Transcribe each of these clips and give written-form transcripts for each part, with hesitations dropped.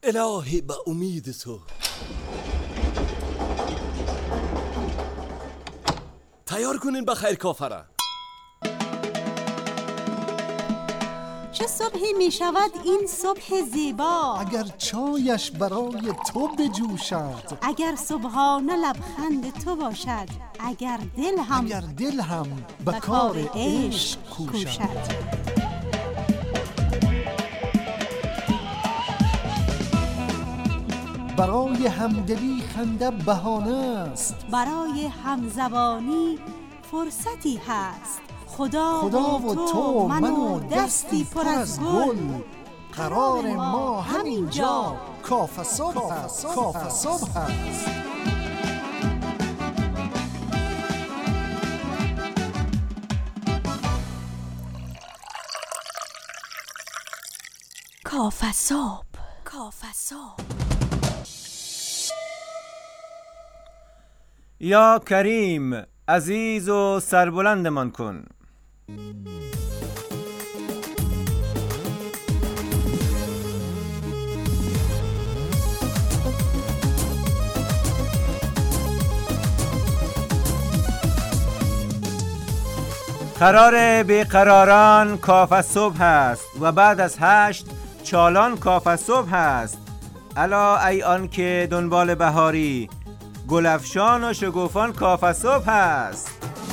الهی به امید تو. تیار کنین بخیر کافره. چه صبحی می شود این صبح زیبا، اگر چایش برای تو بجوشد، اگر صبحانه لبخند تو باشد، اگر دل هم به کار عشق کوشد. برای همدلی خنده بهانه است، برای همزبانی فرصتی هست. خدا و تو من و دستی پر از گل، قرار ما همینجا کافه صبح است. کافه صبح. یا کریم عزیز و سربلندمان کن. قرار بیقراران کافه صبح است و بعد از 8 چالان کافه صبح است. الا ای آن که دنبال بهاری، گلفشان و شگوفان کافه صبح است.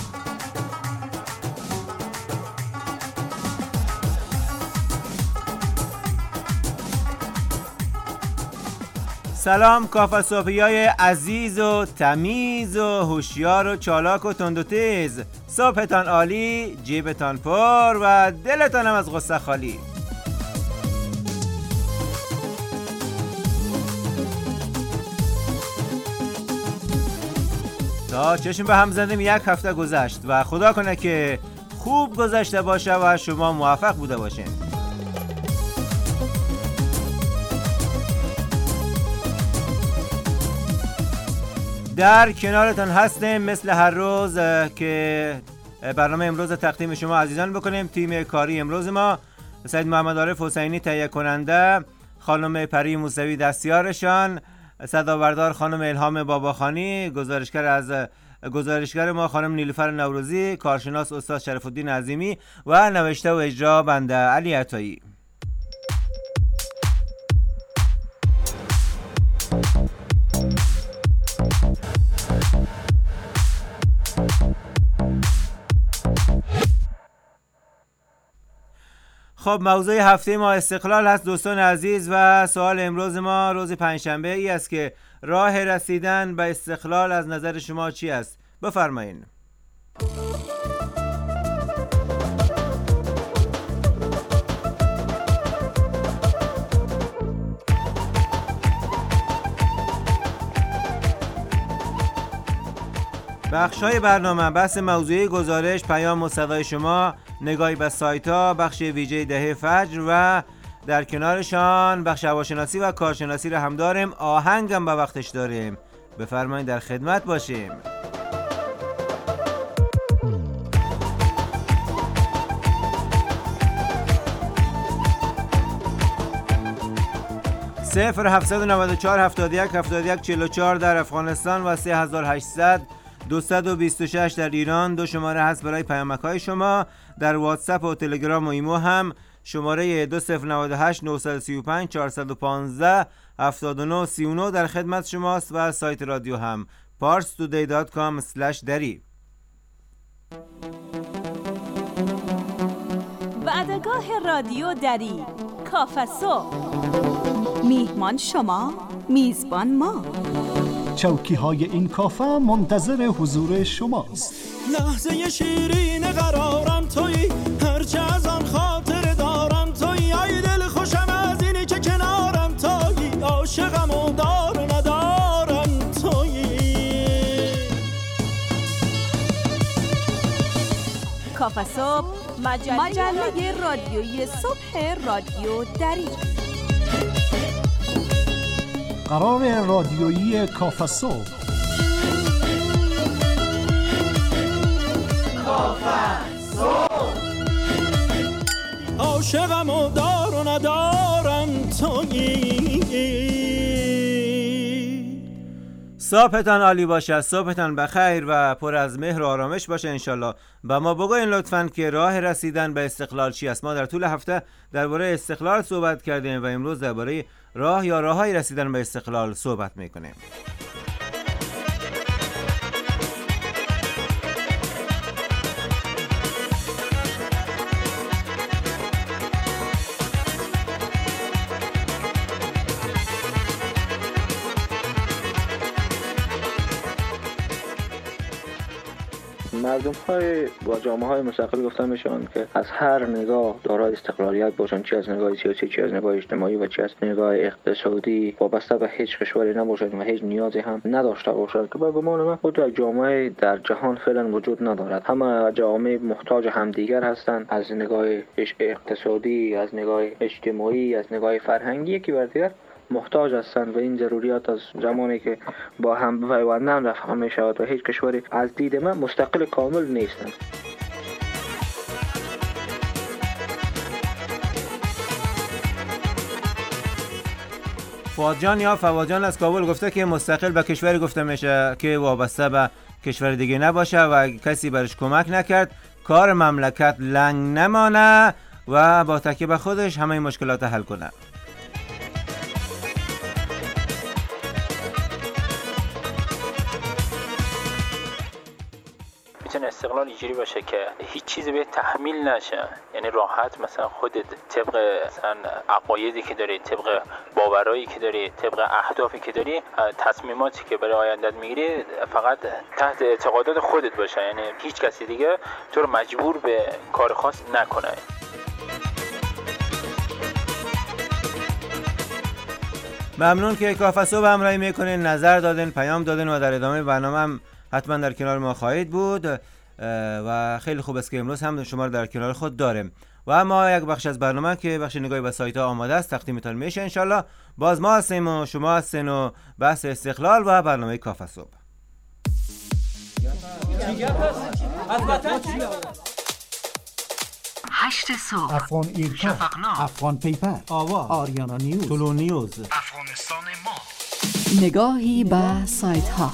سلام کافه صبحیای عزیز و تمیز و هوشیار و چالاک و تند و تیز. صبحتان عالی، جیبتان پر و دلتان هم از غصه خالی. تا چشم به هم زدیم 1 هفته گذشت و خدا کنه که خوب گذشته باشه و شما موفق بوده باشین. در کنارتان هستیم مثل هر روز که برنامه امروز تقدیم شما عزیزان بکنیم. تیم کاری امروز ما: سید محمد عارف حسینی تهیه کننده، خانم پری موسوی دستیارشان، صدابردار خانم الهام باباخانی، گزارشگر ما خانم نیلوفر نوروزی، کارشناس استاد شرف الدین عظیمی و نوشته و اجرا بنده علی عطایی. خب موضوع هفته ما استقلال هست دوستان عزیز و سوال امروز ما روز پنجشنبه ای است که راه رسیدن به استقلال از نظر شما چی است؟ بفرمایید. بخش‌های برنامه: بحث موضوعی، گزارش، پیام و صدای شما، نگاهی به سایت‌ها، بخش ویژه دهه فجر و در کنارشان بخش هواشناسی و کارشناسی رو هم داریم. آهنگم به وقتش داریم. بفرمایید در خدمت باشیم. صفر 794 71 71 44 در افغانستان و 3800 226 در ایران دو شماره هست برای پیامک‌های شما. در واتساپ و تلگرام و ایمو هم شماره 2098 935 415 7939 در خدمت شماست و سایت رادیو هم parstoday.com/dari. وعدگاه رادیو دری، کافه صبح. میهمان شما، میزبان ما. چوکی‌های این کافه منتظر حضور شماست. لحظه شیرین قرارم تویی، هرچه از آن خاطر دارم تویی. ای دل خوشم از اینی که کنارم تویی، عاشقم و دار ندارم تویی. کافه صبح، مجله رادیویی صبح رادیو دری. قرار رادیویی کافه صبح. کافه صبح. عاشقم و دار و ندارم تویی. صبحتان عالی باشه، صبحتان بخیر و پر از مهر و آرامش باشه انشالله. و ما بگوین لطفاً که راه رسیدن به استقلال چی است. ما در طول هفته درباره استقلال صحبت کردیم و امروز درباره راه یا راههای رسیدن به استقلال صحبت میکنیم. مردم‌های با جامعه‌های مستقل گفته میشن که از هر نگاه دارای استقلالیت باشن، چه از نگاه سیاسی، چه از نگاه اجتماعی و چه از نگاه اقتصادی، وابسته به هیچ کشوری نباشن و هیچ نیازی هم نداشته باشن که به گمان من خود یک جامعه در جهان فعلا وجود ندارد. همه جامعه محتاج همدیگر هستند، از نگاه اقتصادی، از نگاه اجتماعی، از نگاه فرهنگی، یکی بر دیگر محتاج هستند و این ضروریات از زمانی که با هم پیوندن رفع می شود و هیچ کشوری از دید من مستقل کامل نیستند. فواد جان یا فواد جان از کابل گفته که مستقل به کشوری گفته میشه که وابسته به کشور دیگه نباشه و کسی برش کمک نکرد، کار مملکت لنگ نمانه و با تکیه به خودش همه مشکلات حل کنه. استقلال اینجوری باشه که هیچ چیزی به تحمیل نشه، یعنی راحت مثلا خودت طبق مثلا عقایدی که داری، طبق باورایی که داری، طبق اهدافی که داری، تصمیماتی که برای آیندت میگیری فقط تحت اعتقادات خودت باشه، یعنی هیچ کسی دیگه تو رو مجبور به کار خاص نکنه. ممنون که کافه صبح همراهی میکنین، نظر دادن، پیام دادن و در ادامه برنامه هم حتما در کنار ما خواهید بود و خیلی خوب است که امروز هم شما رو در کنار خود داریم. و ما یک بخش از برنامه که بخش نگاهی به سایت ها آماده است تقدیمتان میشه انشالله. باز ما هستیم و شما هستین و بحث استقلال و برنامه کافه صبح. 8 صبح، افغان ایرکا، افغان پیپر، آوا، آریانا نیوز، طلو نیوز، افغانستان ما. نگاهی به سایت ها.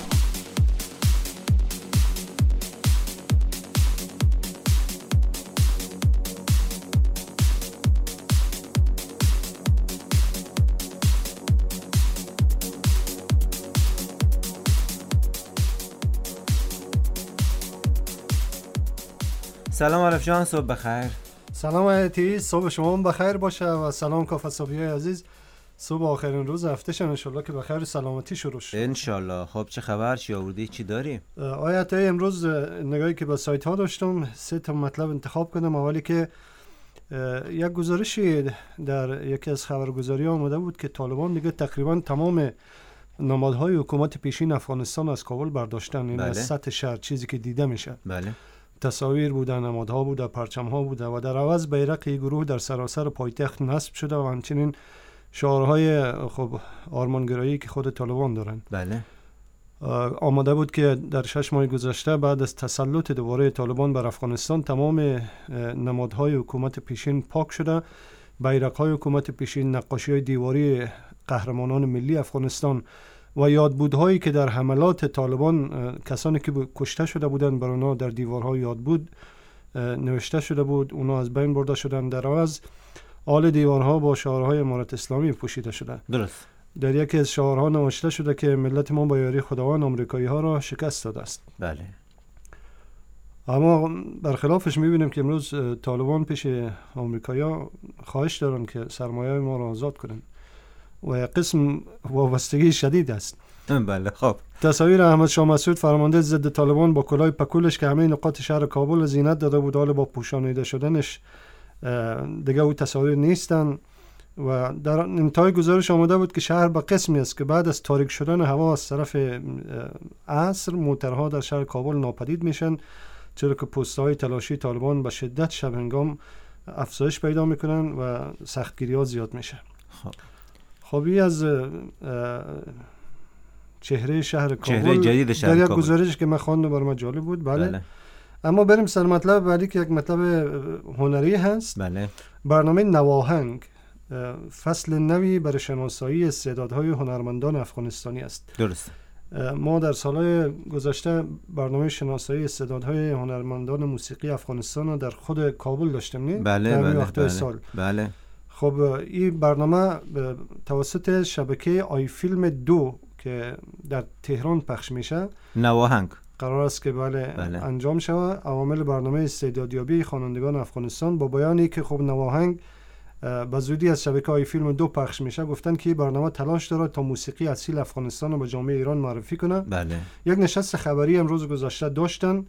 سلام عارف جان، صبح بخیر. سلام آیتی، صبح شما هم بخیر باشه و سلام کافه صبحی عزیز. صبح آخرین روز هفته شن انشالله که بخیر و سلامتی شروع شد انشالله. خب چه خبر، چی آوردی، چی داری؟ آیتی امروز نگاهی که به سایت ها داشتم 3 تا مطلب انتخاب کردم. اولی که یک گزارشی در یکی از خبرگزاری ها آمده بود که طالبان دیگه تقریبا تمام نمادهای حکومت پیشین افغانستان از کابل برداشتن، این از سطح شهر چیزی که دیده میشه. بله. تصاویر بوده، نمادها بوده، پرچمها بوده و در عوض بیرق گروه در سراسر پایتخت نصب شده و همچنین شعارهای خب آرمانگرایی که خود طالبان دارن. بله. آمده بود که در 6 ماه گذشته بعد از تسلط دوباره طالبان بر افغانستان تمام نمادهای حکومت پیشین پاک شده، بیرقهای حکومت پیشین، نقاشی‌های دیواری قهرمانان ملی افغانستان و یادبودهایی که در حملات طالبان کسانی که کشته شده بودند بر اونا در دیوارهای یادبود نوشته شده بود، اونا از بین برده شدن. در عوض آل دیوارها با شعارهای امارت اسلامی پوشیده شده. درست. در یکی از شعارها نوشته شده که ملت ما با یاری خداوند آمریکایی ها را شکست داده است. بله. اما برخلافش میبینیم که امروز طالبان پیش آمریکایی ها خواهش دارن که سرمایه ما را آزاد کنن و قسم وابستگی شدید است. بله. خب تصاویر احمد شاه مسعود فرمانده ضد طالبان با کلاه پکولش که همه نقاط شهر کابل زینت داده بود، حالا با پوشانیده شدنش دیگه او تصاویر نیستن و در انتهای گزارش آمده بود که شهر به قسمی است که بعد از تاریک شدن هوا از طرف عصر موترها در شهر کابل ناپدید میشن، چرا که پست‌های تلاشی طالبان به شدت شب هنگام افزایش پیدا میکنن و سختگیری‌ها زیاد میشه. خب از چهره شهر کابل، جدید شهر در یک کابل. گزارش که من خواندم برای من جالب بود. بله. اما بریم سر مطلب بعدی که یک مطلب هنری هست. بله. برنامه نواهنگ فصل نوی برای شناسایی استعدادهای هنرمندان افغانستانی است. درست. ما در سالهای گذشته برنامه شناسایی استعدادهای هنرمندان موسیقی افغانستان رو در خود کابل داشتیم، نه؟ بله. سال. بله. خب این برنامه توسط شبکه آی فیلم 2 که در تهران پخش میشه، نواهنگ قرار است که بله. انجام شود. عوامل برنامه استعدادیابی خوانندگان افغانستان با بیانی که خب نواهنگ به زودی از شبکه آی فیلم 2 پخش میشه، گفتن که این برنامه تلاش داره تا موسیقی اصیل افغانستان رو به جامعه ایران معرفی کنه. بله. یک نشست خبری امروز گذشته داشتن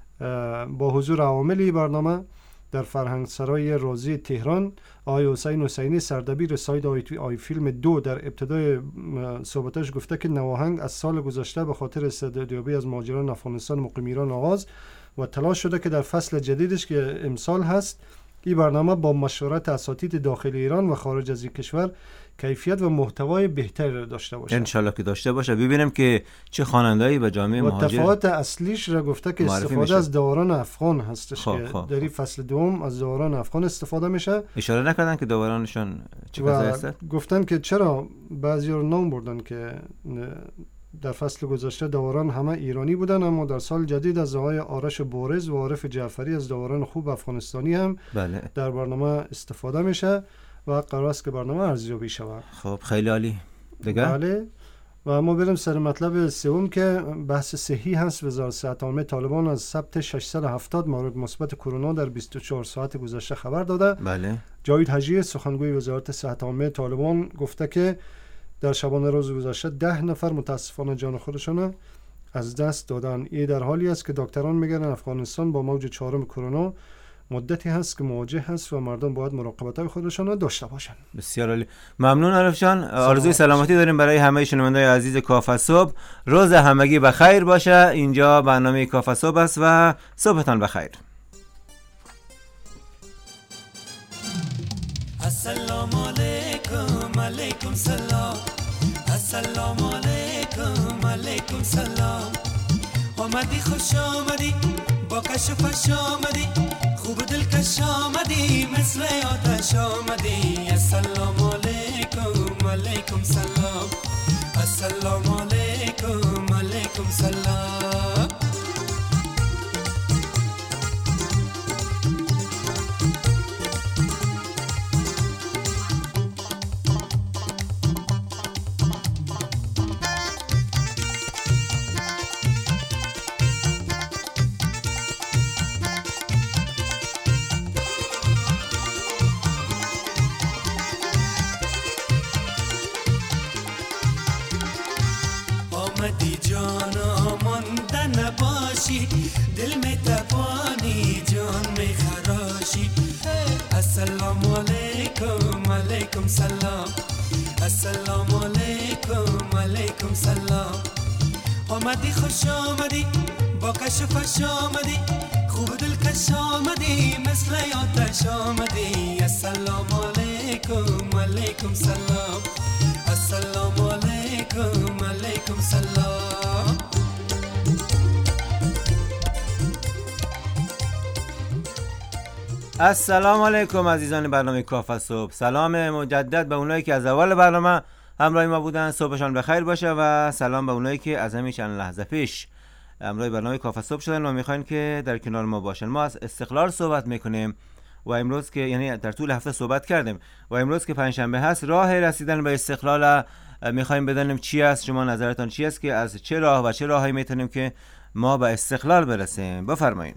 با حضور عوامل این برنامه در فرهنگسرای رازی تهران. آقای حسین حسینی سردبیر سایت آی فیلم 2 در ابتدای صحبتش گفته که نواهنگ از سال گذشته به خاطر استعدادیابی از مهاجران افغانستان مقیم ایران آغاز و تلاش شده که در فصل جدیدش که امسال هست، این برنامه با مشورت اساتید داخل ایران و خارج از این کشور کیفیت و محتوای بهتری داشته باشه. انشالله که داشته باشه. ببینیم که چه خواننده‌ای به جامعه مهاجر. تفاوت اصلیش را گفته که استفاده از داوران افغان هستش که در این فصل دوم از داوران افغان استفاده میشه. اشاره نکردن که داورانشان چه کسایی هستن؟ گفتن که چرا بعضی رو نام بردن که در فصل گذشته داوران همه ایرانی بودن، اما در سال جدید از آقای آرش بورز و عارف جعفری از داوران خوب افغانستانی هم بله. در برنامه استفاده میشه و قرار است که برنامه ارزیابی شود. خب خیلی عالی. دیگه بله. و ما بریم سر مطلب سوم که بحث صحی هست. وزارت صحت عامه طالبان از ثبت 670 مورد مثبت کرونا در 24 ساعت گذشته خبر داده. بله. جاوید حجی سخنگوی وزارت صحت عامه طالبان گفته که در شبانه روز گذشته 10 نفر متاسفانه جان خودشان از دست دادن. این در حالی است که دکتران میگن افغانستان با موج 4 کرونا مدتی هست که مواجه هست و مردم باید مراقبت خودشان را داشته باشند. بسیار عالی. ممنون عارف جان. آرزوی سلامتی داریم برای همه شنوندگان عزیز کافه صبح. روز همگی بخیر باشه. اینجا برنامه کافه صبح است و صبحتان بخیر. السلام علیکم علیکم سلام. السلام علیکم علیکم سلام. آمدی خوش آمدی با کش و فش آمدی، خوب دل کش آمدی مثل آتش آمدی. السلام علیکم علیکم سلام. السلام علیکم علیکم سلام. آمدی جانا مانده نباشی، دل می تپانی جان می خراشی. السلام علیکم علیکم سلام. السلام علیکم علیکم سلام. آمدی خوش آمدی با کش و فش آمدی، خوب دل کش آمدی مثل آتش آمدی. السلام علیکم علیکم سلام. السلام علیکم علیکم سلام. السلام علیکم عزیزان برنامه کافه صبح. سلام مجدد به اونایی که از اول برنامه همراه ما بودن، صبحشان بخیر باشه و سلام به اونایی که از همین چند لحظه پیش همراه برنامه کافه صبح شدن و میخواین که در کنار ما باشن. ما از استقلال صحبت میکنیم و امروز که یعنی در طول هفته صحبت کردیم و امروز که پنجشنبه هست راه رسیدن به استقلال میخوایم بدونیم چی است. شما نظرتان چی است که از چه راه و چه راهی میتونیم که ما به استقلال برسیم؟ بفرمایید.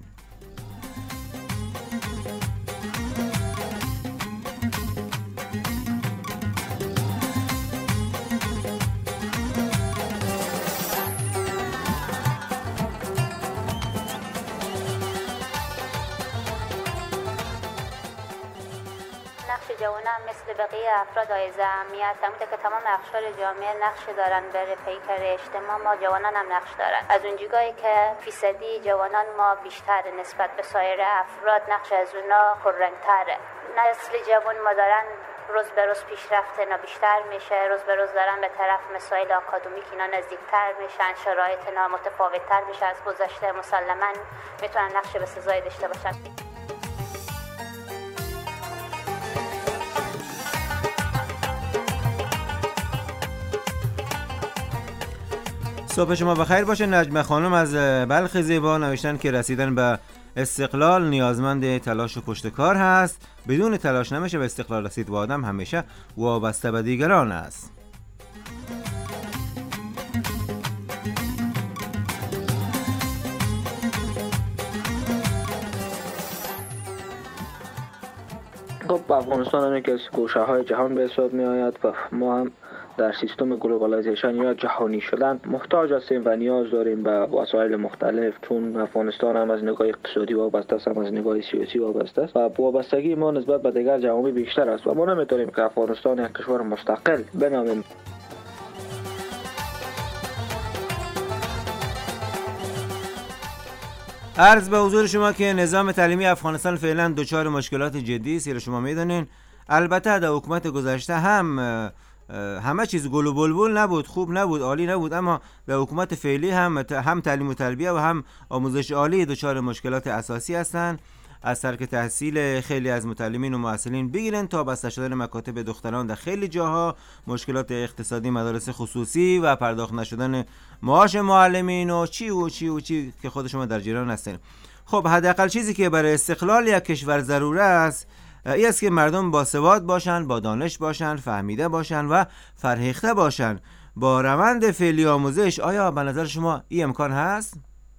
جوانان مثل بقیه افراد عایز اهمیت همونطور که تمام اقشار جامعه نقش دارن برای پیکر اجتماع، ما جوانان هم نقش دارن. از اونجایی که فیصدی جوانان ما بیشتر نسبت به سایر افراد، نقش از اونا پررنگ‌تره. نسل جوان ما دارن روز به روز پیشرفت اینا بیشتر میشه، روز به روز دارن به طرف مسائل آکادمیک اینا نزدیکتر میشن، شرایط اینا متفاوت‌تر میشه از گذشته. مسلماً میتونن نقش بسزایی داشته باشن. صبح شما بخیر باشه. نجمه خانم از بلخ زیبا نوشتن که رسیدن به استقلال نیازمند تلاش و پشتکار هست. بدون تلاش نمیشه به استقلال رسید و آدم همیشه وابسته به دیگران است. خب افغانستان یکی از گوشه‌های جهان به حساب می آید و ما هم در سیستم گلوبالایزیشن یا جهانی شدن محتاج هستیم و نیاز داریم به وسایل مختلف، چون افغانستان هم از نگاه اقتصادی وابسته است، هم از نگاه سیاسی وابسته است و وابستگی ما نسبت به دیگر جوامع بیشتر است و ما نمیتونیم که افغانستان یک کشور مستقل بنامیم. عرض به حضور شما که نظام تعلیمی افغانستان فعلا دچار مشکلات جدی است. شما میدونین البته در حکومت گذشته همه چیز گل و بلبل نبود، خوب نبود، عالی نبود، اما در حکومت فعلی هم تعلیم و تربیه و هم آموزش عالی دچار مشکلات اساسی هستند. از ترک تحصیل خیلی از متعلمین و معلمین بگیرن تا بسته شدن مکاتب دختران در خیلی جاها، مشکلات اقتصادی مدارس خصوصی و پرداخت نشدن معاش معلمین و چی که خود شما در جریان هستین. خب حداقل چیزی که برای استقلال یک کشور ضروری است این است که مردم باسواد باشن، با دانش باشن، فهمیده باشن و فرهیخته باشن. با روند فعلی آموزش آیا به نظر شما این امکان هست؟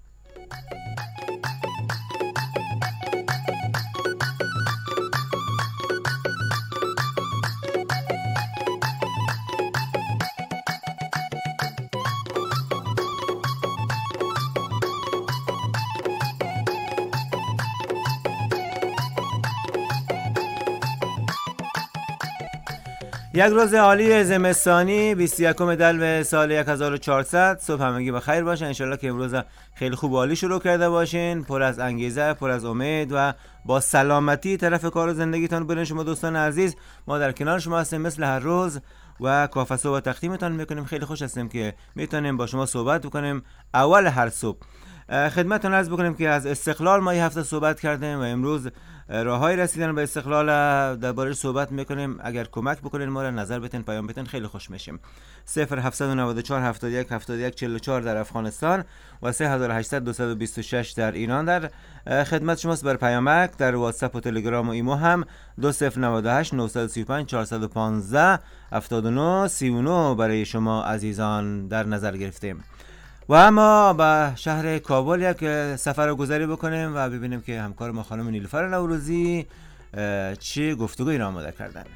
یک روز عالی زمستانی 21 دلو سال 1400. صبح همگی بخیر باشه. انشالله که امروز خیلی خوب عالی شروع کرده باشین، پر از انگیزه، پر از امید و با سلامتی طرف کار و زندگیتان برین. شما دوستان عزیز، ما در کنار شما هستیم مثل هر روز و کافه صبح تقدیمتان میکنیم. خیلی خوش هستیم که میتونیم با شما صحبت بکنیم اول هر صبح. خدمتتون عرض بکنیم که از استقلال ما یه هفته صحبت کردیم و امروز راههای رسیدن به استقلال درباره صحبت میکنیم. اگر کمک بکنین ما را نظر بتین، پیام بتین، خیلی خوش میشیم. 0794 71 71 44 در افغانستان و 3800 226 در ایران در خدمت شماست. بر پیامک در واتساپ و تلگرام و ایمو هم 2098 935 415 79 39 برای شما عزیزان در نظر گرفتیم. و اما به شهر کابل یک سفر رو گذاری بکنیم و ببینیم که همکار ما خانم نیلوفر نوروزی چه گفتگویی را آماده کردن.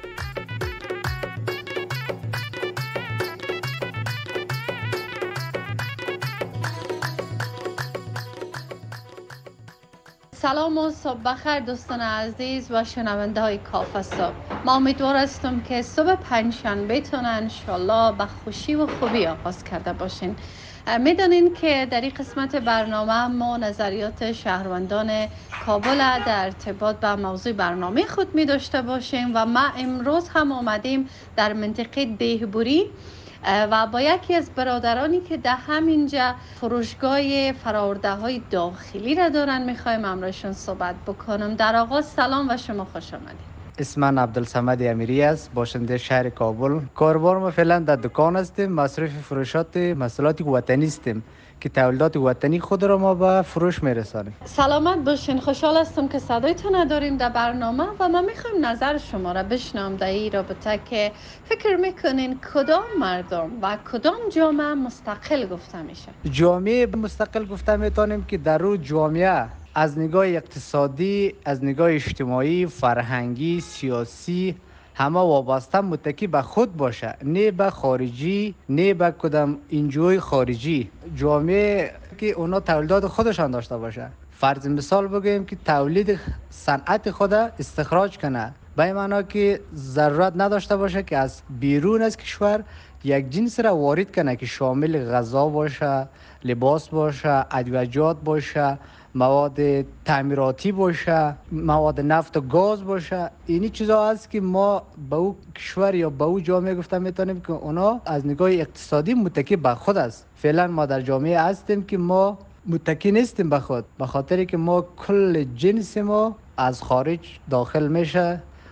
سلام و صبح بخیر دوستان عزیز و شنونده های کافه صبح. ما امیدوار هستم که صبح پنجشنبه تون انشالله به خوشی و خوبی آغاز کرده باشین. میدانین که در این قسمت برنامه ما نظریات شهروندان کابل در ارتباط به موضوع برنامه خود می داشته باشیم و ما امروز هم آمدیم در منطقه دهبوری و با یکی از برادرانی که در همینجا فروشگاه فرآورده های داخلی را دارن میخوایم امروزشون صحبت بکنم. در آغاز سلام و شما خوش آمدید. اسم من عبدالصمد امیری است، باشنده شهر کابل. کاروبار ما فعلا در دکان هستیم، مصرف فروشات محصولات وطنی هستیم که تولیدات وطنی خود را ما به فروش میرسانیم. سلامت باشین. خوشحال هستم که صدایتون داریم در برنامه و ما میخوایم نظر شما را بشنوم در این رابطه که فکر میکنین کدام مردم و کدام جامعه مستقل گفته میشه؟ جامعه مستقل گفته میتونیم که در روی جامعه از نگاه اقتصادی، از نگاه اجتماعی، فرهنگی، سیاسی همه وابسته متکی به خود باشه، نه به خارجی، نه به کدام انجوی خارجی. جامعه که اونا تولیدات خودشان داشته باشه. فرض مثال بگویم که تولید صنعت خود استخراج کنه، به این معنی که ضرورت نداشته باشه که از بیرون از کشور یک جنس را وارد کنه که شامل غذا باشه، لباس باشه، ادویجات باشه، مواد تعمیراتی باشه، مواد نفت و گاز باشه. اینی چیزا هست که ما به او کشور یا به او جامعه گفته میتونیم که اونا از نگاه اقتصادی متکی به خود است. فعلا ما در جامعه هستیم که ما متکی نیستیم به خود، به خاطری که ما کل جنس ما از خارج داخل میشه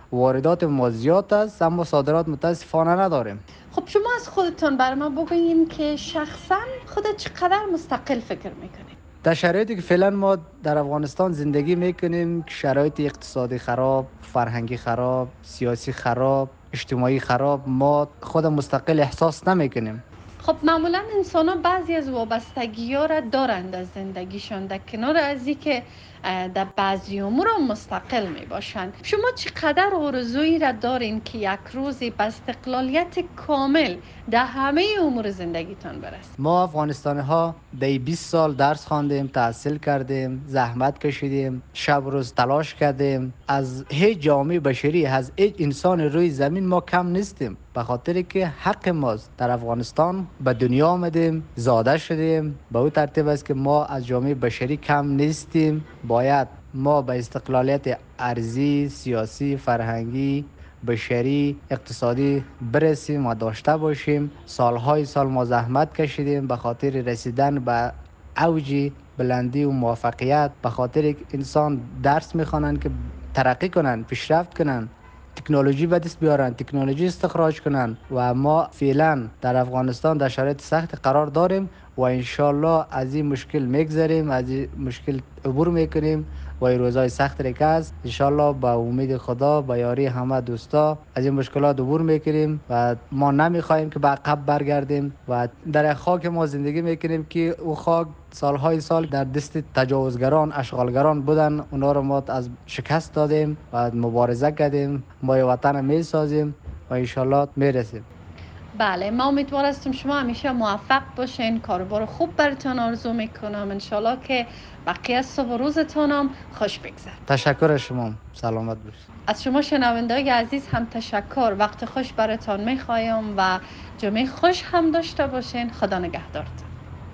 واردات ما زیاد است اما صادرات متاسفانه نداریم. خب شما از خودتون برای ما بگوین که شخصا خودت چقدر مستقل فکر میکنید؟ در شرایطی که فعلا ما در افغانستان زندگی میکنیم که شرایط اقتصادی خراب، فرهنگی خراب، سیاسی خراب، اجتماعی خراب، ما خود مستقل احساس نمیکنیم. خب معمولا انسان ها بعضی از وابستگی ها را دارند از زندگیشان، در کنار از این که در بعضی امور مستقل می باشند. شما چقدر آرزویی را دارین که یک روزی به استقلالیت کامل در همه امور زندگیتان برسید؟ ما افغانستانی ها در 20 سال درس خواندیم، تحصیل کردیم، زحمت کشیدیم، شب روز تلاش کردیم. از هیچ جامعه بشری، از هیچ انسان روی زمین ما کم نیستیم، به خاطر که حق ماست. در افغانستان به دنیا آمدیم، زاده شدیم، به اون ترتیب است که ما از جامعه بشری کم نیستیم. باید ما به استقلالیت ارضی، سیاسی، فرهنگی، بشری، اقتصادی برسیم و داشته باشیم. سالهای سال ما زحمت کشیدیم به خاطر رسیدن به اوج بلندی و موفقیت. به خاطر انسان درس میخوانن که ترقی کنن، پیشرفت کنن، تکنولوژی به دست بیارن، تکنولوژی استخراج کنن و ما فعلا در افغانستان در شرایط سخت قرار داریم و انشالله از این مشکل میگذریم، از این مشکل عبور میکنیم و این روزهای سخت که است انشالله با امید خدا با یاری همه دوستا از این مشکلات عبور میکنیم و ما نمیخوایم که به عقب برگردیم و در خاک ما زندگی میکنیم که او خاک سالهای سال در دست تجاوزگران، اشغالگران بودن. اونا رو ما از شکست دادیم و مبارزه کردیم، ما وطن میسازیم و انشالله میرسیم. بله، ما امیدوار هستیم شما همیشه موفق باشین. کاربار خوب براتون آرزو میکنم. انشالله که بقیه صبح و روزتون هم خوش بگذره. تشکر از شما، سلامت باشید. از شما شنوندگان عزیز هم تشکر. وقت خوش براتون میخوایم و جمعه خوش هم داشته باشین. خدا نگهدارتون.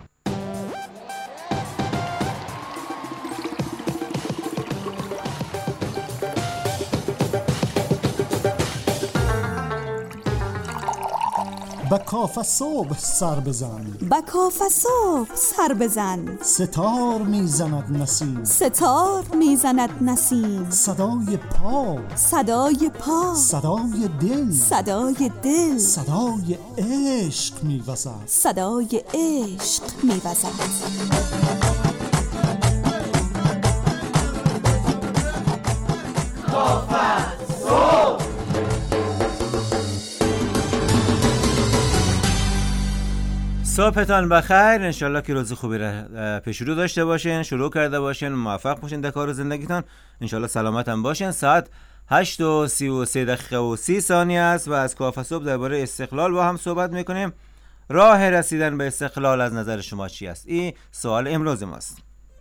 با کاف صبح سر بزن، با کاف صبح سر بزن، ستار میزند نسیم، ستار میزند نسیم، صدای پا، صدای پا، صدای دل، صدای دل، صدای عشق میوزد، صدای عشق میوزد. صبحتان بخیر. انشالله که روز خوبی را پیش رو داشته باشین، شروع کرده باشین، موفق باشین در کار زندگیتان. انشالله سلامت هم باشین. ساعت 8:33 است و از کاف صبح درباره استقلال با هم صحبت میکنیم. راه رسیدن به استقلال از نظر شما چی است؟ این سوال امروز ماست.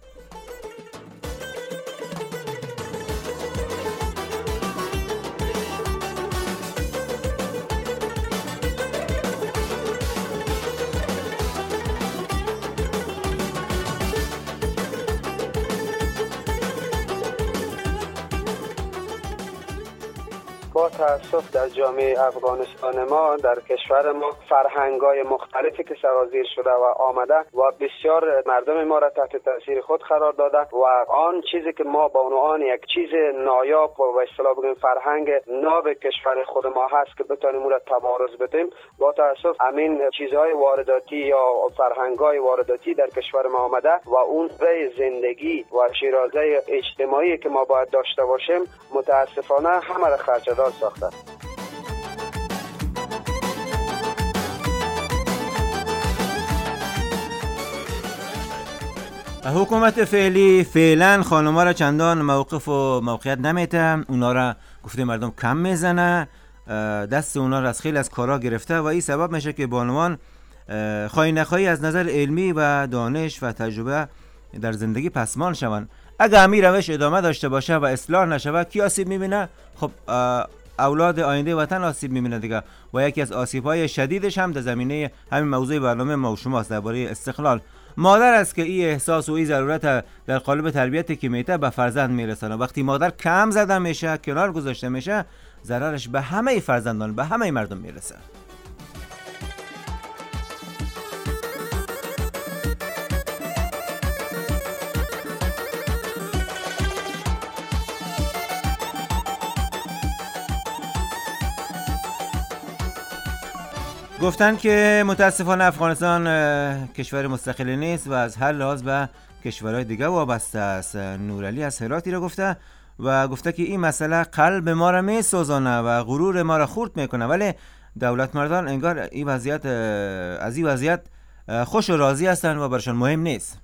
با تأسف در جامعه افغانستان ما، در کشور ما، فرهنگ‌های مختلفی که سرازیر شده و آمده و بسیار مردم ما را تحت تاثیر خود قرار داده و آن چیزی که ما به عنوان یک چیز نایاب و به اصطلاح بگیم فرهنگ ناب کشور خود ما هست که بتونیم اون را تبارز بدیم، با تأسف همین چیزهای وارداتی یا فرهنگ‌های وارداتی در کشور ما آمده و اون به زندگی و شیرازه اجتماعی که ما باید داشته باشیم متاسفانه همه را خرچدار ساخته. حکومت فعلا خانم‌ها را چندان موقف و موقعیت نمیده. اونا را گفته مردم کم میزنه، دست اونا را از خیلی از کارا گرفته و این سبب میشه که بانوان خواهی نخواهی از نظر علمی و دانش و تجربه در زندگی پسمان شوند. اگه همین روش ادامه داشته باشه و اصلاح نشود، کی آسیب میبینه؟ خب اولاد آینده وطن آسیب میبینه دیگه. و یکی از آسیب‌های شدیدش هم در زمینه همین موضوع برنامه ما و شماست درباره استقلال. مادر است که این احساس و این ضرورت در قالب تربیت که میته به فرزند میرسونه. وقتی مادر کم زده میشه، کنار گذاشته میشه، ضررش به همه فرزندان، به همه مردم میرسه. گفتن که متاسفانه افغانستان کشور مستقلی نیست و از هر لحاظ به کشورهای دیگه وابسته است. نورعلی از هراتی را گفته و گفته که این مسئله قلب ما را می‌سوزانه و غرور ما را خورد میکنه، ولی دولت مردان انگار از این وضعیت خوش و راضی هستند و برشان مهم نیست.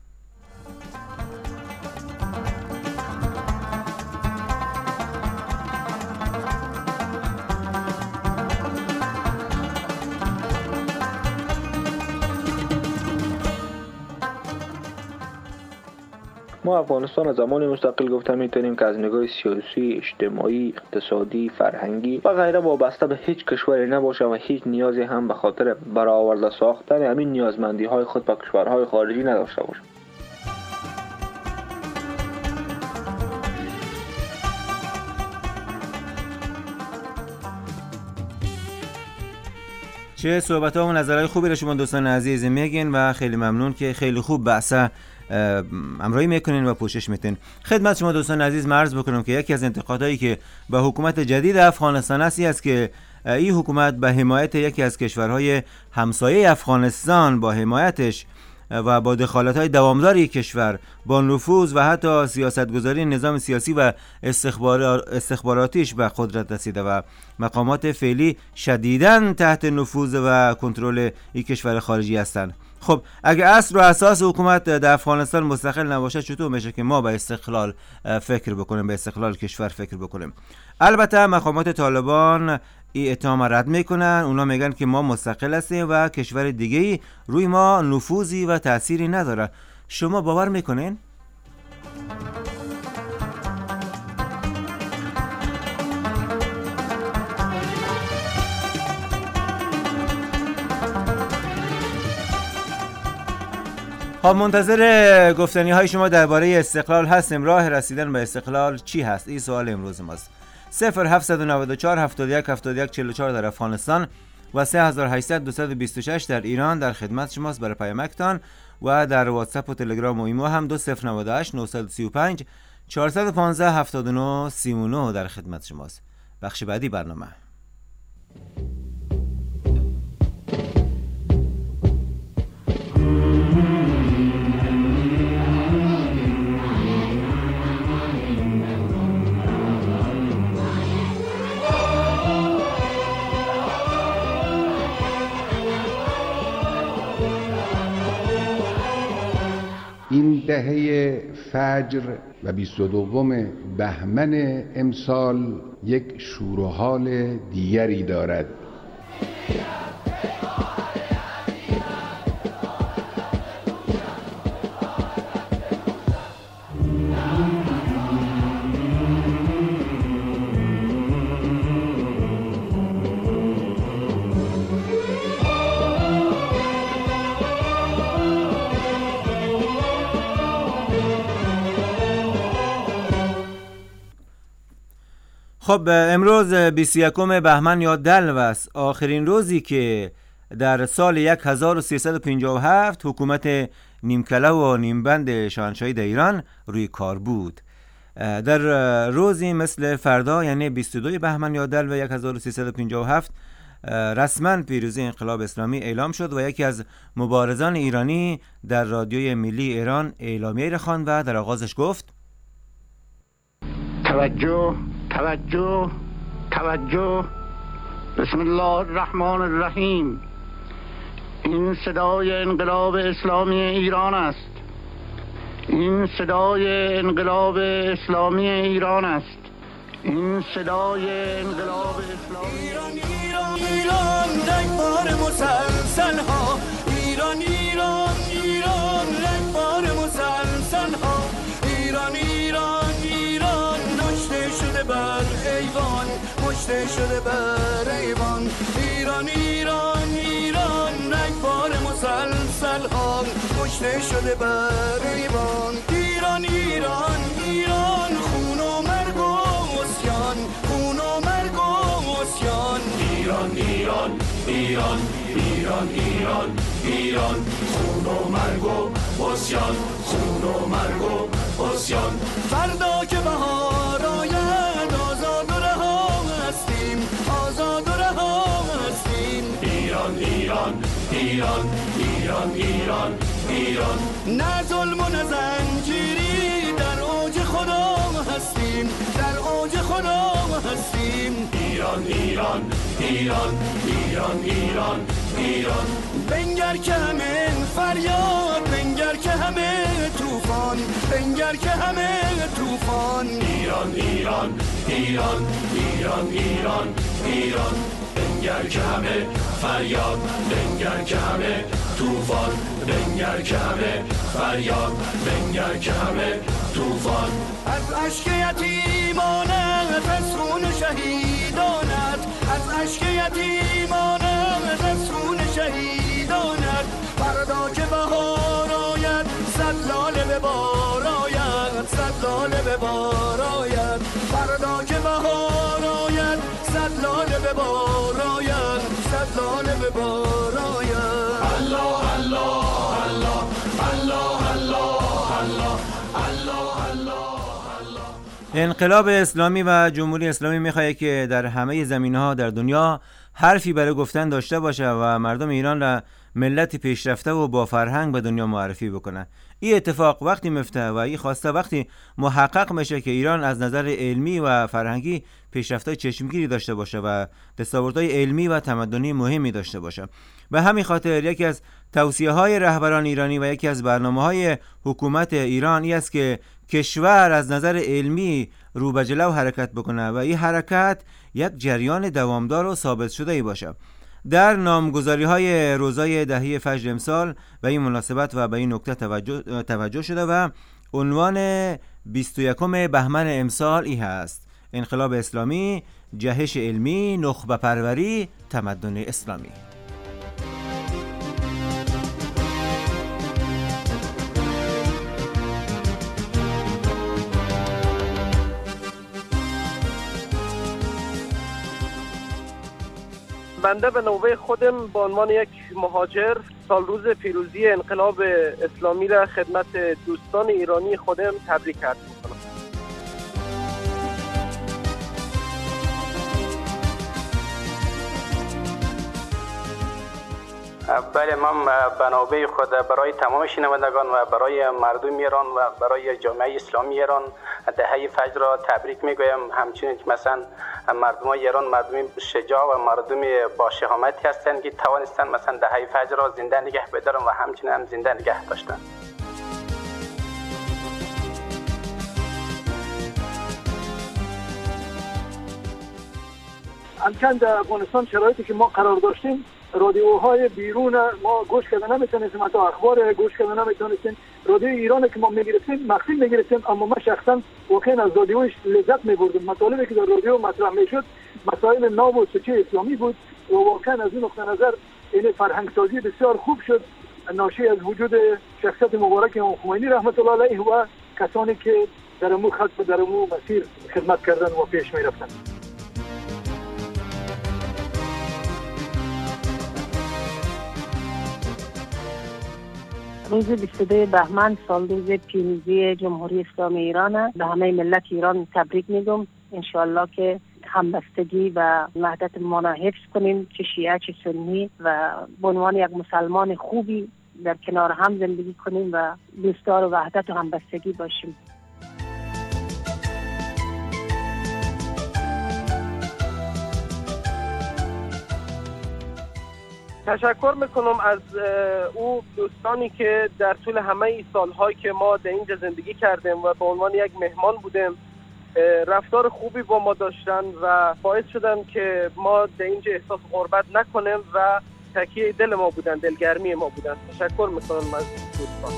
ما افغانستان از زمانی مستقل گفته میتونیم که از نگاه سیاسی، اجتماعی، اقتصادی، فرهنگی و غیره وابسته به هیچ کشوری نباشه و هیچ نیازی هم به خاطر برآورده ساختن همین نیازمندی های خود به کشورهای خارجی نداشته باشه. چه صحبت‌ها و نظرهای خوبی را شما دوستان عزیز میگین و خیلی ممنون که خیلی خوب بحثا همراهی میکنین و پوشش میتین. خدمت شما دوستان عزیز عرض بکنم که یکی از انتقادهایی که به حکومت جدید افغانستان است که این حکومت به حمایت یکی از کشورهای همسایه افغانستان با حمایتش و با دخالت‌های دوامداری کشور با نفوذ و حتی سیاستگذاری نظام سیاسی و استخباراتیش به قدرت رسیده و مقامات فعلی شدیداً تحت نفوذ و کنترل این کشور خارجی هستند. خب اگه اصل و اساس حکومت در افغانستان مستقل نباشه چطور میشه که ما به استقلال فکر بکنیم، به استقلال کشور فکر بکنیم؟ البته مقامات طالبان این اتهام رد میکنن. اونا میگن که ما مستقل هستیم و کشور دیگه‌ای روی ما نفوذی و تأثیری نداره. شما باور میکنین؟ خب منتظر گفتنی های شما درباره استقلال هستیم. راه رسیدن به استقلال چی هست؟ این سوال امروز ماست. 0794 71 71 44 در افغانستان و 3800 226 در ایران در خدمت شماست برای پیامکتان و در واتساپ و تلگرام و ایمو هم 2098 935 415 79 39 در خدمت شماست. بخش بعدی برنامه. این دهه فجر و 22 بهمن امسال یک شور و حال دیگری دارد. خب امروز 21 بهمن یا دلوست، آخرین روزی که در سال 1357 حکومت نیمکله و نیمبند شاهنشاهی در ایران روی کار بود. در روزی مثل فردا یعنی 22 بهمن یا دلو 1357 رسما پیروزی انقلاب اسلامی اعلام شد و یکی از مبارزان ایرانی در رادیوی ملی ایران اعلامیه‌ای را خواند و در آغازش گفت: توجه توجه توجه، بسم الله الرحمن الرحیم. این صدای انقلاب اسلامی ایران است. این صدای انقلاب اسلامی ایران است. این صدای انقلاب اسلامی ایران ایران ایران رگبار مسلسل ها، ایران ایران ایران رگبار مسلسل ها، ایران ایران ایران نشته شده بر ایوان، مشته شده بر ایوان، ایران ایران ایران رگبار مسلسل ها، مشته شده بر ایوان، ایران ایران ایران خون و مرگ و عصیان، خون و مرگ و عصیان، ایران ایران ایران ایران ایران ایران خون و مرگ و عصیان، خون و مرگ و عصیان. فردا که بهار آید آزاد و رها هستیم، آزاد و رها هستیم، ایران ایران ایران ایران ایران ایران. نه ظلم و نه زنجیری، در اوج خدا هستیم، در اوج خدا هستیم. ایران ایران ایران ایران ایران ایران. بنگر که همه فریاد، بنگر که همه طوفان، بنگر که همه طوفان. ایران ایران ایران ایران ایران ایران. بنگر که همه فریاد، بنگر که همه طوفان، بنگر که همه فریاد، بنگر که همه طوفان. از اشک یتیمانت، از خون شهیدانت، از اشک یتیمانت، از خون شهیدانت. فردا که بهار آید، صد لاله به بار آید، صد لاله به بار آید. فردا که بهار آید، صد لاله به بار آید، صد لاله به بار آید. الله الله الله الله الله الله الله. انقلاب اسلامی و جمهوری اسلامی میخواد که در همه زمینه‌ها در دنیا حرفی برای گفتن داشته باشه و مردم ایران را ملت پیشرفته و با فرهنگ به دنیا معرفی بکنه. این اتفاق وقتی میفته و این خواسته وقتی محقق میشه که ایران از نظر علمی و فرهنگی پیشرفت‌های چشمگیری داشته باشه و دستاوردهای علمی و تمدنی مهمی داشته باشه. به همین خاطر یکی از توصیه‌های رهبران ایرانی و یکی از برنامه‌های حکومت ایران این است که کشور از نظر علمی رو به جلو حرکت بکنه و این حرکت یک جریان دوامدار و ثابت شده ای باشه. در نامگذاری‌های روزای دهه فجر امسال به این مناسبت و به این نکته توجه شده و عنوان 21 بهمن امسال این هست: انقلاب اسلامی، جهش علمی، نخبه پروری، تمدن اسلامی. بنده به نوبه خودم به عنوان یک مهاجر سال روز پیروزی انقلاب اسلامی را خدمت دوستان ایرانی خودم تبریک عرض می‌کنم. بله، من به نوبه خود برای تمام شنوندگان و برای مردم ایران و برای جامعه اسلامی ایران دهه فجر را تبریک میگویم. همچنین که مثلا مردم ایران مردم شجاع و مردم با شهامتی هستند که توانستند مثلا دهه فجر را زنده نگه بدارن و همچنین هم زنده نگه داشتن. همچنین در افغانستان شرایطی که ما قرار داشتیم، رادیوهای بیرون ما گوش کردن نمیتونستیم، حتی اخبار گوش کردن نمیتونستیم. رادیو ایران که ما میگرفتیم مخفی میگرفتیم، اما من شخصا واقعا از رادیوش لذت میبردم. مطالبی که در رادیو مطرح میشد مسائل ناب و سوچه اسلامی بود و واقعا از این نقطه نظر این فرهنگ سازی بسیار خوب شد، ناشی از وجود شخصیت مبارک امام خمینی رحمت الله علیه و کسانی که در امو خط و در امو مسیر خدمت کردن و پیش میرفتن. روز 22 بهمن سال روز پیروزی جمهوری اسلامی ایران، به همه ملت ایران تبریک میگم. انشالله که همبستگی و وحدت ما را حفظ کنیم، چه شیعه چه سنی، و به عنوان یک مسلمان خوبی در کنار هم زندگی کنیم و دوستدار و وحدت و همبستگی باشیم. تشکر میکنم از او دوستانی که در طول همه سالهایی که ما در اینجا زندگی کردیم و به عنوان یک مهمان بودیم رفتار خوبی با ما داشتن و باعث شدن که ما در اینجا احساس غربت نکنیم و تکیه دل ما بودن، دلگرمی ما بودن. تشکر میکنم از دوستان.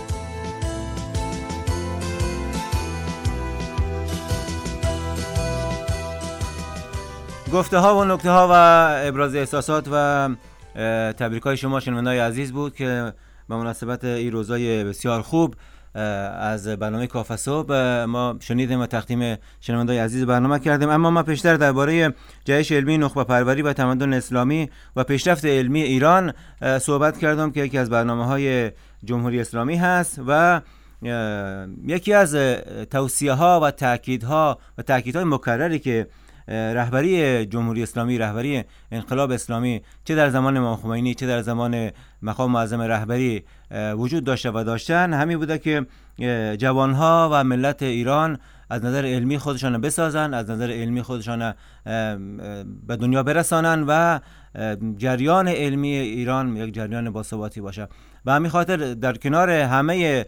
گفته ها و نکته ها و ابراز احساسات و تبریک‌های شما شنونده‌های عزیز بود که به مناسبت این روزای بسیار خوب از برنامه کافه صبح ما شنیدیم و تقدیم شنونده‌های عزیز برنامه کردیم. اما ما پیشتر درباره جهش علمی، نخبه پروری و تمدن اسلامی و پیشرفت علمی ایران صحبت کردم که یکی از برنامه‌های جمهوری اسلامی هست و یکی از توصیه‌ها و تأکیدهای مکرری که رهبری جمهوری اسلامی، رهبری انقلاب اسلامی، چه در زمان امام خمینی چه در زمان مقام معظم رهبری وجود داشته و داشتن، همین بوده که جوانها و ملت ایران از نظر علمی خودشان بسازن، از نظر علمی خودشان به دنیا برسانن و جریان علمی ایران یک جریان باثباتی باشه. به همین خاطر در کنار همه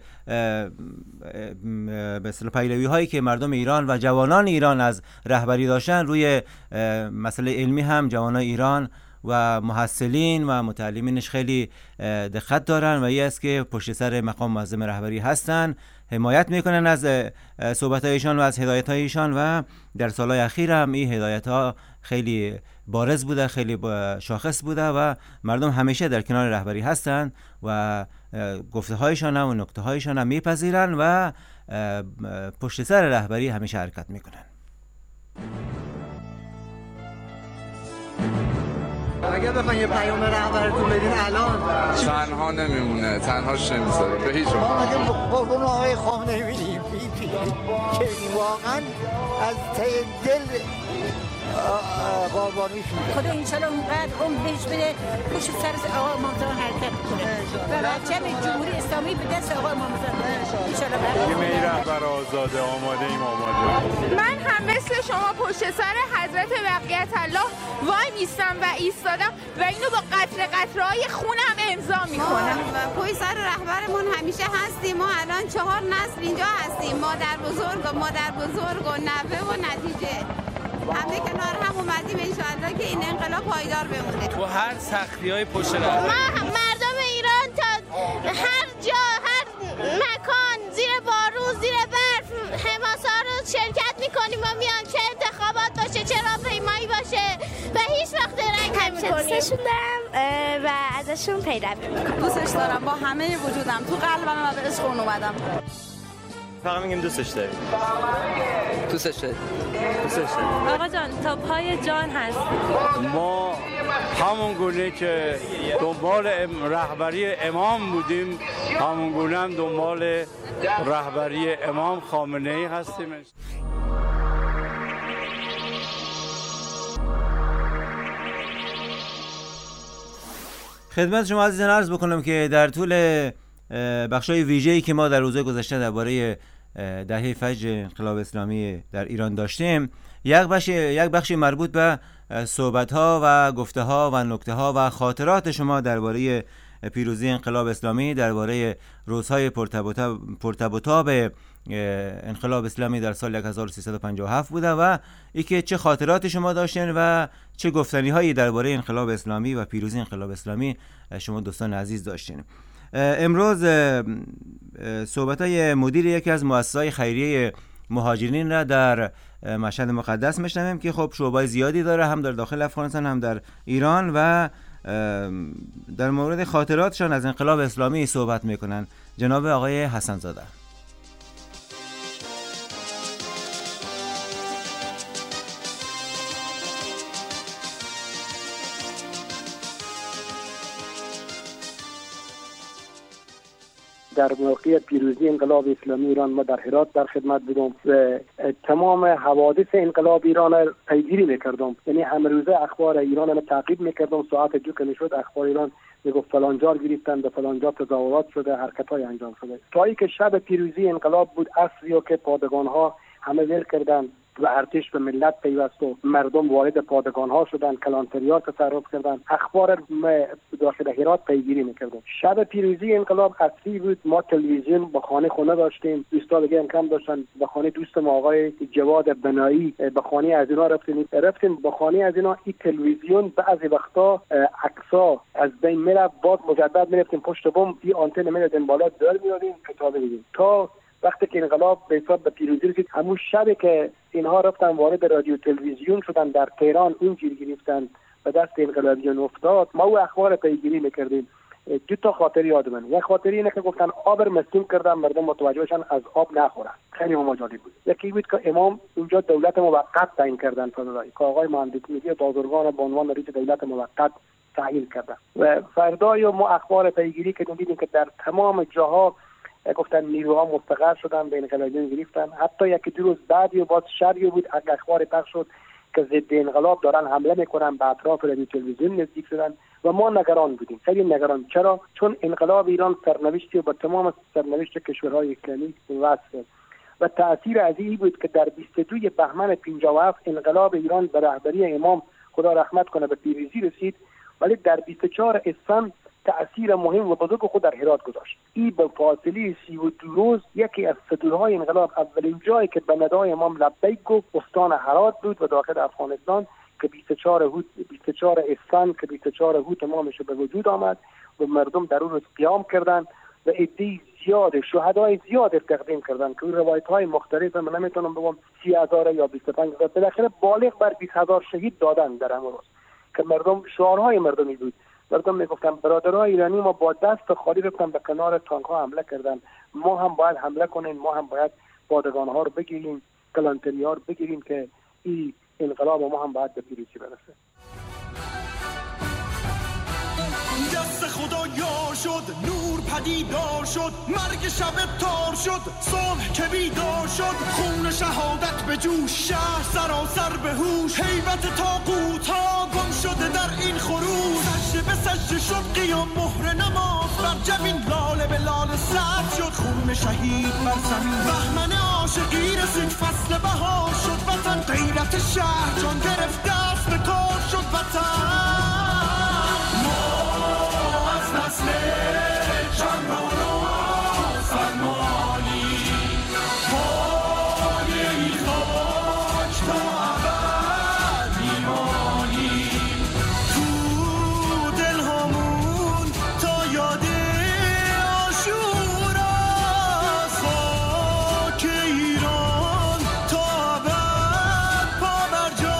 به اصطلاح پیروی هایی که مردم ایران و جوانان ایران از رهبری داشتن، روی مسئله علمی هم جوانان ایران و محصلین و متعلمینش خیلی دقت دارن و این است که پشت سر مقام معظم رهبری هستن، حمایت میکنن از صحبت‌هایشان و از هدایت‌هایشان و در سالهای اخیر هم این هدایت‌ها خیلی بارز بوده، خیلی شاخص بوده و مردم همیشه در کنار رهبری هستن و گفته‌هایشان و نکته‌هایشان هم میپذیرن و پشت سر رهبری همیشه حرکت میکنن. اگه بخواین یه پیام رهبرتون بدین الان تنها نمیمونه، تنهاش نمیذاره به هیچ وجه. اگه قربون آقای خامنه‌ای می‌ریم که واقعا از ته دل قربانی شده. خدا انشالله اونقدر بهش بده پشت سر آقا امامزاده حرکت کنه و پرچم جمهوری اسلامی به دست آقا امامزاده انشالله. تیم رهبر آزاده آماده ایم، آماده. من هم مثل شما پشت سر حضرت بقیت الله وای میستم و ایستادم و اینو با قطره‌های خونم امضا میکنم. پشت سر رهبرمون همیشه هستیم. ما الان 4 نسل اینجا هستیم، مادر بزرگ و نوه و نتیجه همه کنار هم اومدیم انشاءالله که این انقلاب پایدار بمونه. تو هر سختی‌های پشت رهبر مردم ایران تا هر جا، هر مکان، زیر بارون، زیر برف، حماسا رو شرکت میکنیم و میان، چه انتخابات باشه چه راهپیمایی باشه و هیچ وقت درنگ نمی‌کنیم. دوستشون دارم و ازشون پیروی میکنم. دوستش دارم با همه وجودم، تو قلبم و به عشق اون اومدم. فقط میگیم دوستش داریم. دوستش داریم. آقا جان تا پای جان هست. ما همون گونه که دنبال رهبری امام بودیم، همون گونه هم دنبال رهبری امام خامنه‌ای هستیم. خدمت شما عزیزان عرض بکنم که در طول بخشای ویژه‌ای که ما در روزهای گذشته درباره دهه فجر انقلاب اسلامی در ایران داشتیم، یک بخشی مربوط به صحبت‌ها و گفته‌ها و نکته‌ها و خاطرات شما درباره پیروزی انقلاب اسلامی، درباره روزهای پرتب و تاب انقلاب اسلامی در سال 1357 بوده و اینکه چه خاطرات شما داشتین و چه گفتنی‌هایی درباره انقلاب اسلامی و پیروزی انقلاب اسلامی شما دوستان عزیز داشتین. امروز صحبت‌های مدیر یکی از مؤسسه‌های خیریه مهاجرین را در مشهد مقدس میشنویم که خب شعبه‌های زیادی داره، هم در داخل افغانستان هم در ایران، و در مورد خاطراتشان از انقلاب اسلامی صحبت میکنن. جناب آقای حسن زاده. در موقع پیروزی انقلاب اسلامی ایران ما در هرات در خدمت بودم و تمام حوادث انقلاب ایران را پیگیری میکردم. یعنی همه روزه اخبار ایران را تعقیب میکردم. ساعت 2 که میشد اخبار ایران میگفت فلان جا گرفتن، به فلان جا تظاهرات شده، حرکت‌های انجام شده. تا اینکه شب پیروزی انقلاب بود، عصری که پادگان‌ها همه ول کردن و ارتش به ملت پیوست و مردم وارد پادگان‌ها شدن، کلانتری‌ها تصرف کردن. اخبار داخل هرات پیگیری می‌کردم. شب پیروزی انقلاب عصری بود. ما تلویزیون به خانه داشتیم. دوستا دیگه هم کم داشتن. به خانه دوست ما آقای جواد بنایی به خانه از اینا رفتیم به خانه از اینا. این تلویزیون بعضی وقتا عکس‌ها از بین میره، باز مجدد می‌رفتیم پشت بم، این آنتن می‌دادیم بالا، در می‌آوردیم کتاب می‌دیدیم تا وقتی که انقلاب به حساب به پیروزی رسید. همون شبی که اینها رفتن وارد رادیو تلویزیون شدن در تهران، این گیر گرفتن به دست انقلابیون افتاد، ما او اخبار پیگیری میکردیم. 2 خاطره یاد من. یک خاطره اینه که گفتن آب مسموم کردن مردم متوجه بشن از آب نخورن. خیلی مجالی بود. یکی بود که امام اونجا دولت موقت تعیین کردن فضایی که آقای مهندس میگه بازرگان به عنوان رئیس دولت موقت تعیین کردن. و فردای ما اخبار پیگیری که دیدیم که در تمام جاها گفتن نیروها مستقر شدن، به انقلابیون گرفتن. حتی 1-2 روز بعد باز شبی بود اخبار پخش شد که ضد انقلاب دارن حمله میکنن، به اطراف رادیو تلویزیون نزدیک شدن و ما نگران بودیم، خیلی نگران. چرا؟ چون انقلاب ایران سرنوشتی و با تمام سرنوشت کشورهای اسلامی وصله و تأثیر عظیمی بود که در 22 بهمن 57 انقلاب ایران به رهبری امام خدا رحمت کنه به پیروزی رسید، ولی در 24 اسفند تأثیر مهم و بزرگ خود در هرات گذاشت. این به فاصله 32 روز یکی از ستونهای انقلاب، اولین جایی که به ندای امام لبیک گفت استان هرات بود و داخل افغانستان که 24 اسفند که 24 هوت امامش به وجود آمد و مردم در اون روز قیام کردند و عده زیاد شهدای زیاد تقدیم کردند که روایت‌های مختلف من نمیتونم بگم 30,000 یا 25,000 بالاخره بالغ بر 20,000 شهید دادن در همون روز که مردم شعارهای مردمی بود. مردم میگفتن برادرای ایرانی ما با دست خالی رفتن به کنار تانک ها حمله کردن، ما هم باید حمله کنیم، ما هم باید پادگان ها رو بگیریم، کلانتری ها رو بگیریم که این انقلاب ما هم باید به پیروزی برسه. دست خدا یار شد، نور پدیدار شد، مرگ شب تار شد، صلح که بیدار شد، خون شهادت به جوش، شهر سراسر به هوش، هیبت طاغوت ها گم شده در این خروش، سجده به سجده شد قیام، مهر نماز بر جبین، لاله به لاله سرد شد، خون شهید بر زمین، بهمن عاشقی رسید، فصل بهار شد وطن، غیرت شهر جان گرفت، دست به کار شد وطن. نسل جانان و سلمانی پایه خاک تا ابد میمانی تو دلهامون تا یاد عاشورا، خاک ایران تا ابد پا بر جا.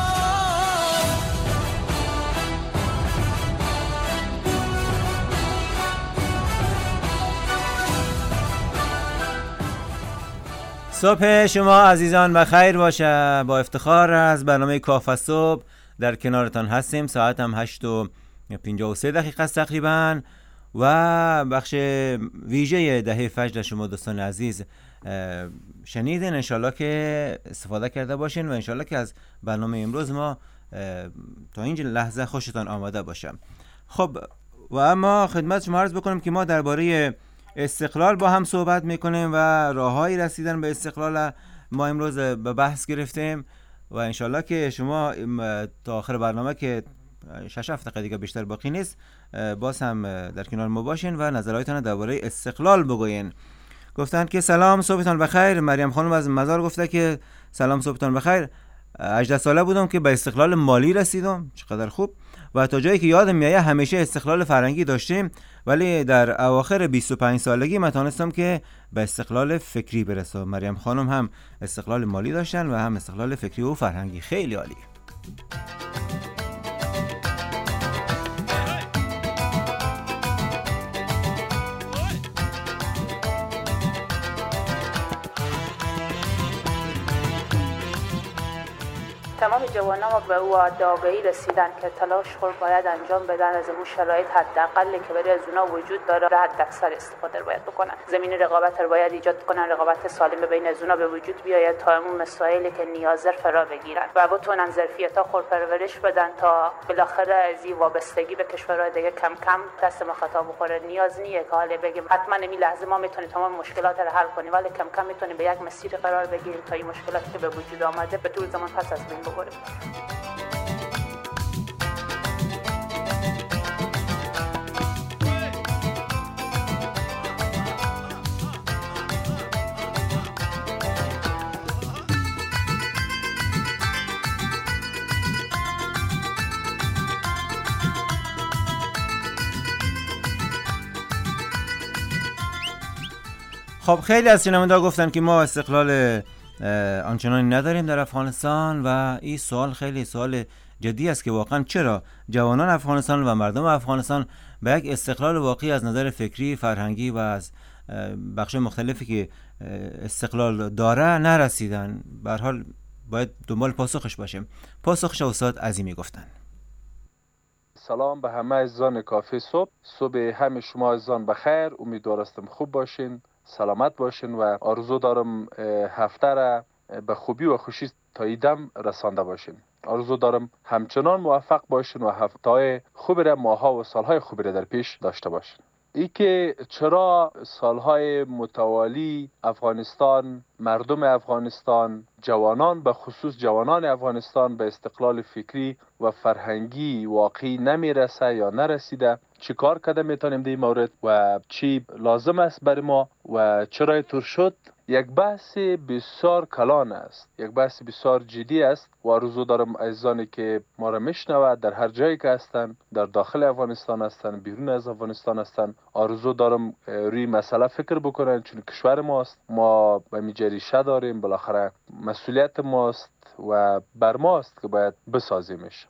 صبح شما عزیزان بخیر باشه. با افتخار از برنامه کاف صبح در کنارتان هستیم. ساعت هم 8:53 است تقریبا و بخش ویژه دهه فجر شما دوستان عزیز شنیدین. انشالله که استفاده کرده باشین و انشالله که از برنامه امروز ما تا این لحظه خوشتان آمده باشه. خب و اما خدمت شما عرض بکنم که ما درباره استقلال با هم صحبت میکنیم و راههای رسیدن به استقلال ما امروز به بحث گرفتیم و انشالله که شما تا آخر برنامه که 6-7 دقیقه دیگه بیشتر باقی نیست باز هم در کنار ما باشین و نظراتتان درباره استقلال بگوین. گفتن که سلام صبحتان بخیر. مریم خانم از مزار گفته که سلام صبحتان بخیر. 18 ساله بودم که به استقلال مالی رسیدم. چقدر خوب. و تا جایی که یادم میاد همیشه استقلال فرهنگی داشتیم، ولی در اواخر 25 سالگی من تونستم که به استقلال فکری برسم. مریم خانم هم استقلال مالی داشتن و هم استقلال فکری و فرهنگی. خیلی عالی. تمام جوانان به او آگاهی رسیدن که تلاش خود باید انجام بدن از اون شرایط حداقلی که برای از اونا وجود داره حد اکثر استفاده باید بکنن. زمین رقابت رو باید ایجاد کنن، رقابت سالم بین از اونا به وجود بیاید تا اون مسائلی که نیازر فرا بگیرن و بتونن ظرفیت‌ها خود پرورش بدن تا بالاخره از این وابستگی به کشورهای دیگه کم کم دست ما خطا بخوره. نیاز نیه که حالا بگیم حتما این لحظه ما میتونیم تمام مشکلات رو حل کنیم، ولی کم کم میتونیم به یک مسیر قرار بگیریم تا این مشکلاتی که به وجود آمده به طول زمان پس از بین ببریم. خب خیلی از شنونده‌ها گفتن که ما استقلال آنچنانی نداریم در افغانستان و این سوال خیلی سوال جدی است که واقعا چرا جوانان افغانستان و مردم افغانستان به یک استقلال واقعی از نظر فکری، فرهنگی و از بخش مختلفی که استقلال داره نرسیدن. به هر حال باید دنبال پاسخش باشیم. پاسخش استاد عظیمی گفتن. سلام به همه عزیزان کافی صبح همه شما عزیزان بخیر. امیدوارم خوب باشین، سلامت باشین و آرزو دارم هفته را به خوبی و خوشی تا ایدم رسانده باشین. آرزو دارم همچنان موفق باشین و هفته‌های خوبی را، ماها و سالهای خوبی را در پیش داشته باشین. ای که چرا سالهای متوالی افغانستان، مردم افغانستان، جوانان به خصوص جوانان افغانستان به استقلال فکری و فرهنگی واقعی نمیرسه یا نرسیده، چی کار کرده میتونیم در این مورد و چی لازم است برای ما و چرا اینطور شد، یک بحث بسیار کلان است، یک بحث بسیار جدی است و آرزو دارم عزیزانی که ما را میشنوند در هر جایی که هستند، در داخل افغانستان هستند، بیرون از افغانستان هستند، آرزو دارم روی مسئله فکر بکنن، چون کشور ماست، ما به میجریشه داریم، بالاخره مسئولیت ماست و بر ماست که باید بسازیمش.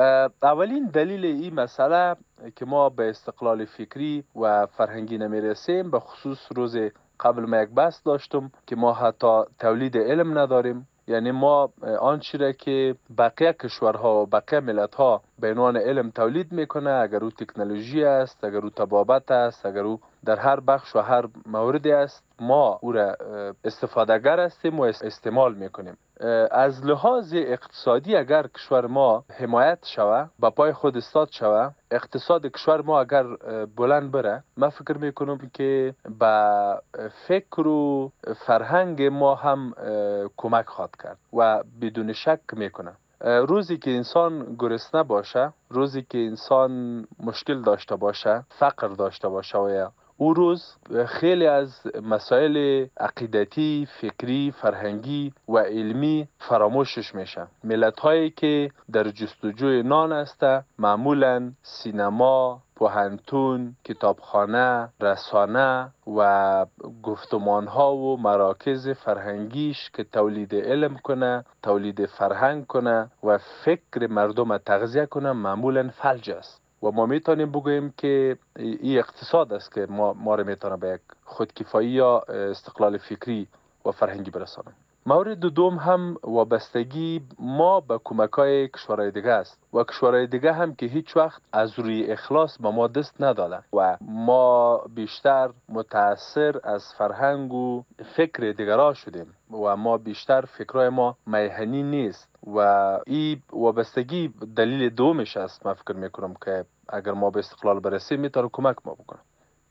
اولین دلیل این مسئله که ما به استقلال فکری و فرهنگی نمیرسیم، به خصوص روز قبل ما یک بحث داشتم که ما حتی تولید علم نداریم، یعنی ما آنچه را که بقیه کشورها و بقیه ملتها به عنوان علم تولید میکنه، اگر او تکنولوژی است، اگر او طبابت است، اگر او در هر بخش و هر موردی است، ما او را استفادهگر هستیم و استعمال میکنیم. از لحاظ اقتصادی اگر کشور ما حمایت شوه، با پای خود استاد شوه، اقتصاد کشور ما اگر بلند بره، من فکر میکنم که به فکر و فرهنگ ما هم کمک خواهد کرد و بدون شک میکنه. روزی که انسان گرسنه باشه، روزی که انسان مشکل داشته باشه، فقر داشته باشه و او روز خیلی از مسائل عقیدتی، فکری، فرهنگی و علمی فراموشش میشه. ملت هایی که در جستجوی نان هسته، معمولا سینما، پوهنتون، کتابخانه، رسانه و گفتمان ها و مراکز فرهنگیش که تولید علم کنه، تولید فرهنگ کنه و فکر مردم تغذیه کنه، معمولا فلج است. و ما میتونیم بگوییم که این اقتصاد است که ما رو میتونه به یک خودکفایی یا استقلال فکری و فرهنگی برسانه. مورد دوم هم وابستگی ما به کمک‌های کشورهای دیگه است و کشورهای دیگه هم که هیچ وقت از روی اخلاص به ما دست نداده و ما بیشتر متاثر از فرهنگ و فکر دیگرها شدیم و ما بیشتر فکرهای ما میهنی نیست و این وابستگی دلیل دومش است. من فکر میکنم که اگر ما به استقلال برسیم میتونه کمک ما بکنه.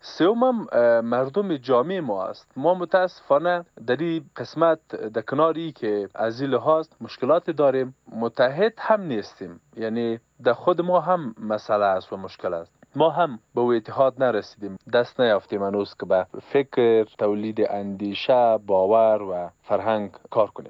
سومم مردم جامعه ما است. ما متاسفانه در این قسمت در کناری که از این لحاظ مشکلات داریم، متحد هم نیستیم، یعنی در خود ما هم مسئله است و مشکل است. ما هم به اتحاد نرسیدیم، دست نیافتیم هنوز که به فکر، تولید اندیشه، باور و فرهنگ کار کنیم.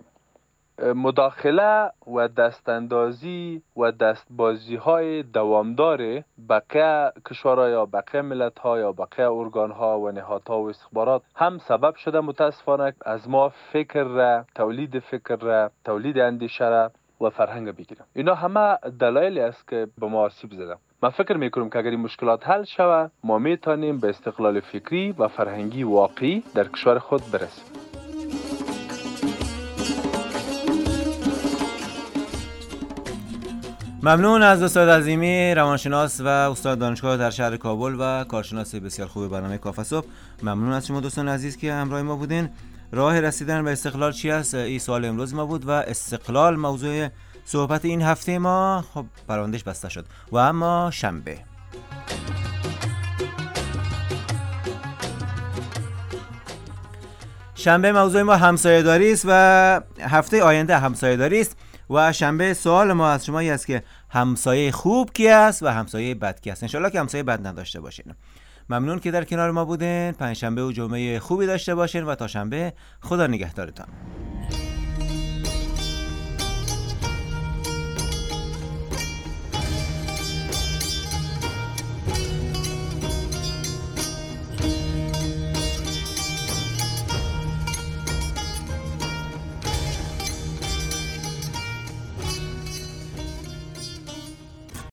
مداخله و دستاندازی و دستبازی های دوامدار بقیه کشورها یا بقیه ملت ها یا بقیه ارگان ها و نهادها و استخبارات هم سبب شده متاسفانه از ما فکر را، تولید فکر را، تولید اندیشه را و فرهنگ بگیرم. اینا همه دلایلی است که به ما آسیب زده. من فکر میکنم که اگر این مشکلات حل شود، ما میتونیم به استقلال فکری و فرهنگی واقعی در کشور خود برسیم. ممنون از استاد عظیمی، روانشناس و استاد دانشگاه در شهر کابل و کارشناس بسیار خوب برنامه کافه صبح. ممنون از شما دوستان عزیز که همراه ما بودین. راه رسیدن به استقلال چی است؟ این سوال امروز ما بود و استقلال موضوع صحبت این هفته ما. خب پروندهش بسته شد و اما شنبه موضوع ما همسایه‌داری است و هفته آینده همسایه‌داری است و شنبه سوال ما از شما است که همسایه خوب کی است و همسایه بد کی است. انشالله که همسایه بد نداشته باشین. ممنون که در کنار ما بودین. پنجشنبه و جمعه خوبی داشته باشین و تا شنبه خدا نگهدارتان.